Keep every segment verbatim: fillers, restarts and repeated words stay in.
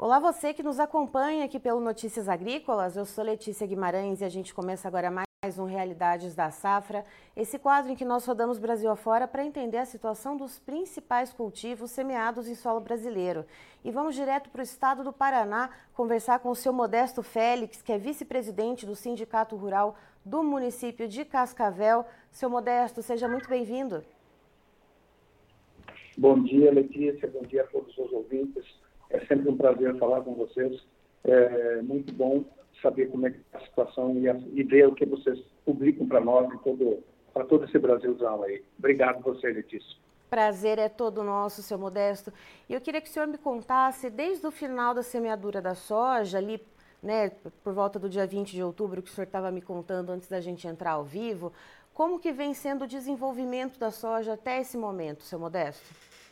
Olá, você que nos acompanha aqui pelo Notícias Agrícolas. Eu sou Letícia Guimarães e a gente começa agora mais um Realidades da Safra, esse quadro em que nós rodamos Brasil afora para entender a situação dos principais cultivos semeados em solo brasileiro. E vamos direto para o estado do Paraná conversar com o seu Modesto Félix, que é vice-presidente do Sindicato Rural do município de Cascavel. Seu Modesto, seja muito bem-vindo. Bom dia, Letícia. Bom dia a todos os ouvintes. É sempre um prazer falar com vocês. É muito bom saber como é que é a situação e, a, e ver o que vocês publicam para nós e todo, para todo esse Brasilzão aí. Obrigado a você, Letícia. Prazer é todo nosso, seu Modesto. E eu queria que o senhor me contasse, desde o final da semeadura da soja, ali, né, por volta do dia vinte de outubro, que o senhor estava me contando antes da gente entrar ao vivo, como que vem sendo o desenvolvimento da soja até esse momento, seu Modesto?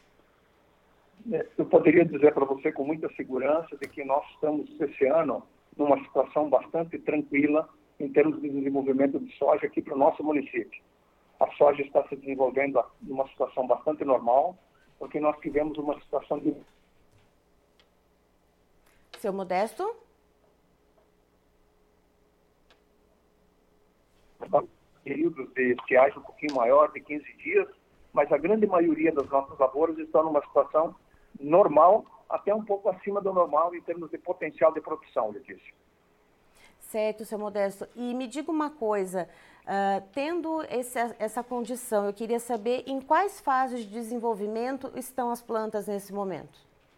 Eu poderia dizer para você com muita segurança de que nós estamos, esse ano, numa situação bastante tranquila em termos de desenvolvimento de soja aqui para o nosso município. A soja está se desenvolvendo numa situação bastante normal, porque nós tivemos uma situação de... Seu Modesto? Períodos de estiagem um pouquinho maior, de quinze dias, mas a grande maioria das nossas lavouras estão numa situação normal, até um pouco acima do normal em termos de potencial de produção, Letícia. Certo, seu Modesto. E me diga uma coisa, uh, tendo esse, essa condição, eu queria saber em quais fases de desenvolvimento estão as plantas nesse momento?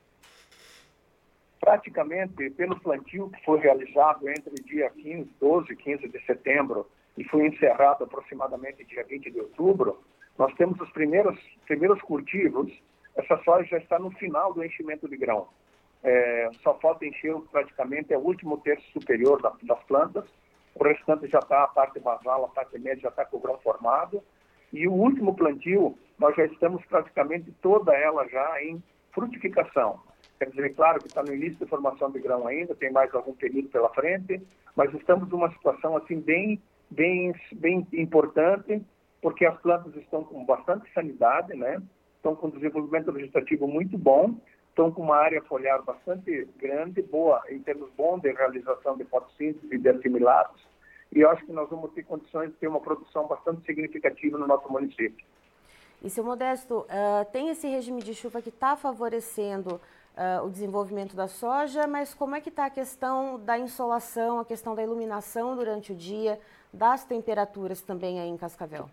Praticamente, pelo plantio que foi realizado entre dia quinze, doze e quinze de setembro e foi encerrado aproximadamente dia vinte de outubro, nós temos os primeiros, primeiros cultivos. Essa soja já está no final do enchimento de grão. É, só falta encher praticamente é o último terço superior da, das plantas. O restante já está, a parte basal, a parte média já está com o grão formado. E o último plantio, nós já estamos praticamente toda ela já em frutificação. Quer dizer, claro que está no início da formação de grão ainda, tem mais algum período pela frente, mas estamos numa situação assim bem, bem, bem importante, porque as plantas estão com bastante sanidade, né? Estão com desenvolvimento vegetativo muito bom, estão com uma área foliar bastante grande, boa, em termos bons de realização de fotossíntese e de assimilados, e eu acho que nós vamos ter condições de ter uma produção bastante significativa no nosso município. E, seu Modesto, uh, tem esse regime de chuva que está favorecendo uh, o desenvolvimento da soja, mas como é que está a questão da insolação, a questão da iluminação durante o dia, das temperaturas também aí em Cascavel?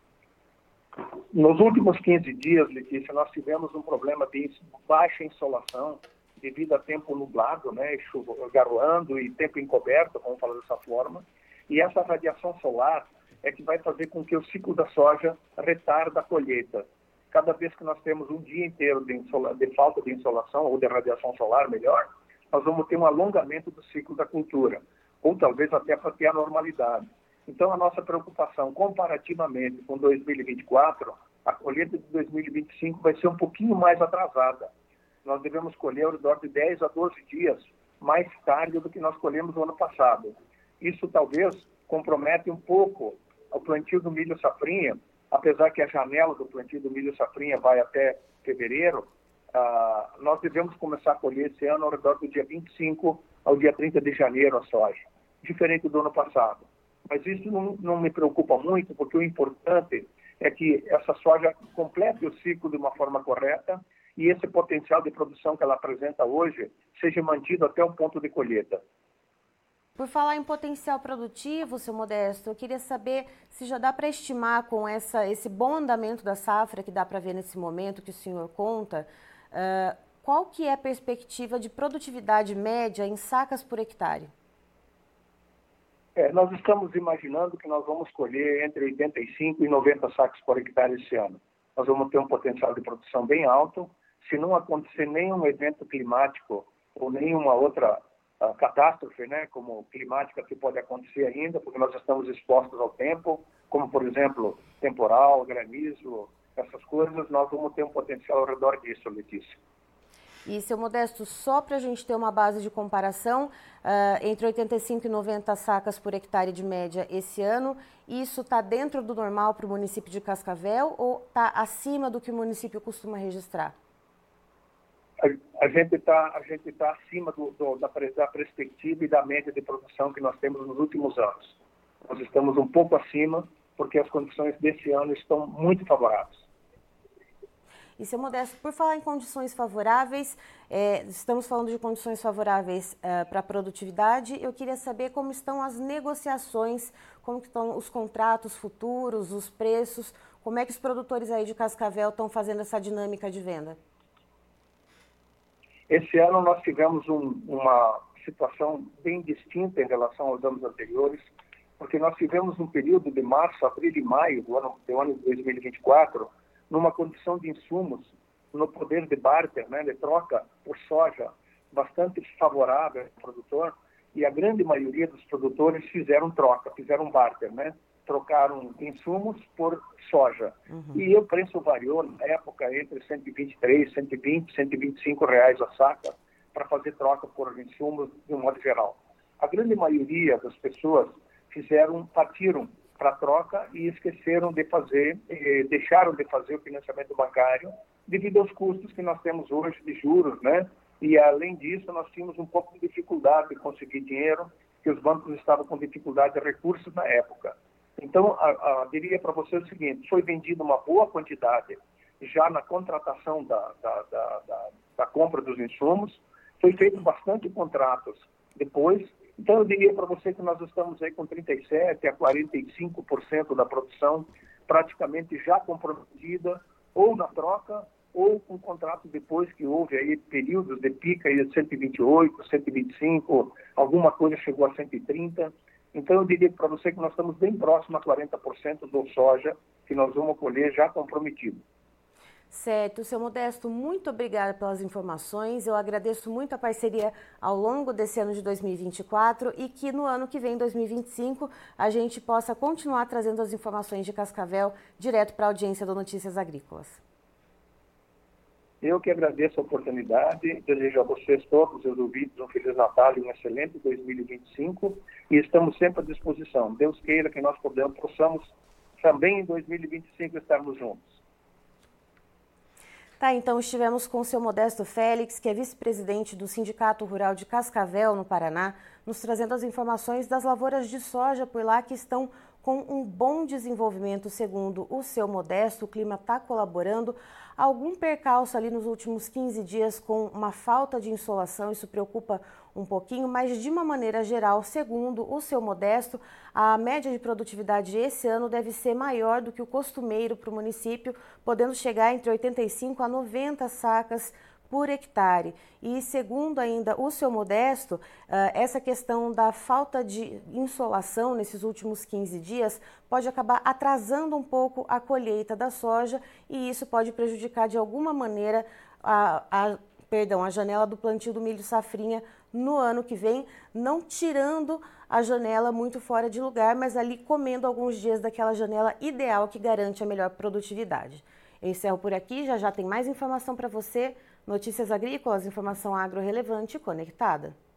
Nos últimos quinze dias, Letícia, nós tivemos um problema de baixa insolação devido a tempo nublado, né, chuva, garoando e tempo encoberto, vamos falar dessa forma. E essa radiação solar é que vai fazer com que o ciclo da soja retarde a colheita. Cada vez que nós temos um dia inteiro de, insola, de falta de insolação, ou de radiação solar, melhor, nós vamos ter um alongamento do ciclo da cultura, ou talvez até para ter a normalidade. Então, a nossa preocupação, comparativamente com dois mil e vinte e quatro, a colheita de dois mil e vinte e cinco vai ser um pouquinho mais atrasada. Nós devemos colher ao redor de dez a doze dias mais tarde do que nós colhemos no ano passado. Isso talvez compromete um pouco o plantio do milho safrinha, apesar que a janela do plantio do milho safrinha vai até fevereiro, ah, nós devemos começar a colher esse ano ao redor do dia vinte e cinco ao dia trinta de janeiro a soja, diferente do ano passado. Mas isso não, não me preocupa muito, porque o importante é que essa soja complete o ciclo de uma forma correta e esse potencial de produção que ela apresenta hoje seja mantido até o ponto de colheita. Por falar em potencial produtivo, seu Modesto, eu queria saber se já dá para estimar com essa, esse bom andamento da safra que dá para ver nesse momento que o senhor conta, uh, qual que é a perspectiva de produtividade média em sacas por hectare? É, nós estamos imaginando que nós vamos colher entre oitenta e cinco e noventa sacos por hectare esse ano. Nós vamos ter um potencial de produção bem alto. Se não acontecer nenhum evento climático ou nenhuma outra uh, catástrofe, né, como climática que pode acontecer ainda, porque nós estamos expostos ao tempo, como, por exemplo, temporal, granizo, essas coisas, nós vamos ter um potencial ao redor disso, Letícia. E, seu Modesto, só para a gente ter uma base de comparação, uh, entre oitenta e cinco e noventa sacas por hectare de média esse ano, isso está dentro do normal para o município de Cascavel ou está acima do que o município costuma registrar? A gente está a gente tá acima do, do, da, da perspectiva e da média de produção que nós temos nos últimos anos. Nós estamos um pouco acima, porque as condições desse ano estão muito favoráveis. E, seu Modesto, por falar em condições favoráveis, é, estamos falando de condições favoráveis é, para a produtividade, eu queria saber como estão as negociações, como estão os contratos futuros, os preços, como é que os produtores aí de Cascavel estão fazendo essa dinâmica de venda? Esse ano nós tivemos um, uma situação bem distinta em relação aos anos anteriores, porque nós tivemos um período de março, abril e maio do ano, do ano de dois mil e vinte e quatro, numa condição de insumos, no poder de barter, né, de troca por soja, bastante favorável ao produtor, e a grande maioria dos produtores fizeram troca, fizeram barter, né, trocaram insumos por soja. Uhum. E o preço variou, na época, entre cento e vinte e três, cento e vinte, cento e vinte e cinco reais a saca, para fazer troca por insumos de um modo geral. A grande maioria das pessoas fizeram, partiram para troca e esqueceram de fazer, eh, deixaram de fazer o financiamento bancário devido aos custos que nós temos hoje de juros, né? E, além disso, nós tínhamos um pouco de dificuldade de conseguir dinheiro, que os bancos estavam com dificuldade de recursos na época. Então, a, a, diria para você o seguinte, foi vendida uma boa quantidade já na contratação da, da, da, da, da compra dos insumos, foi feito bastante contratos depois. Então, eu diria para você que nós estamos aí com trinta e sete a quarenta e cinco por cento da produção praticamente já comprometida, ou na troca, ou com contrato depois que houve aí períodos de pica aí de cento e vinte e oito, cento e vinte e cinco, alguma coisa chegou a cento e trinta. Então, eu diria para você que nós estamos bem próximo a quarenta por cento do soja que nós vamos colher já comprometido. Certo, seu Modesto, muito obrigada pelas informações. Eu agradeço muito a parceria ao longo desse ano de dois mil e vinte e quatro e que no ano que vem, dois mil e vinte e cinco, a gente possa continuar trazendo as informações de Cascavel direto para a audiência do Notícias Agrícolas. Eu que agradeço a oportunidade, desejo a vocês todos, os ouvintes, um Feliz Natal e um excelente dois mil e vinte e cinco e estamos sempre à disposição. Deus queira que nós podemos, possamos também em dois mil e vinte e cinco estarmos juntos. Tá, então estivemos com o seu Modesto Félix, que é vice-presidente do Sindicato Rural de Cascavel, no Paraná, nos trazendo as informações das lavouras de soja por lá que estão com um bom desenvolvimento, segundo o seu Modesto. O clima está colaborando. Algum percalço ali nos últimos quinze dias com uma falta de insolação, isso preocupa um pouquinho, mas de uma maneira geral, segundo o seu Modesto, a média de produtividade esse ano deve ser maior do que o costumeiro para o município, podendo chegar entre oitenta e cinco a noventa sacas por hectare. E segundo ainda o seu Modesto, essa questão da falta de insolação nesses últimos quinze dias pode acabar atrasando um pouco a colheita da soja e isso pode prejudicar de alguma maneira a, a, perdão, a janela do plantio do milho safrinha no ano que vem, não tirando a janela muito fora de lugar, mas ali comendo alguns dias daquela janela ideal que garante a melhor produtividade. Eu encerro por aqui, já já tem mais informação para você. Notícias Agrícolas, informação agro relevante e conectada.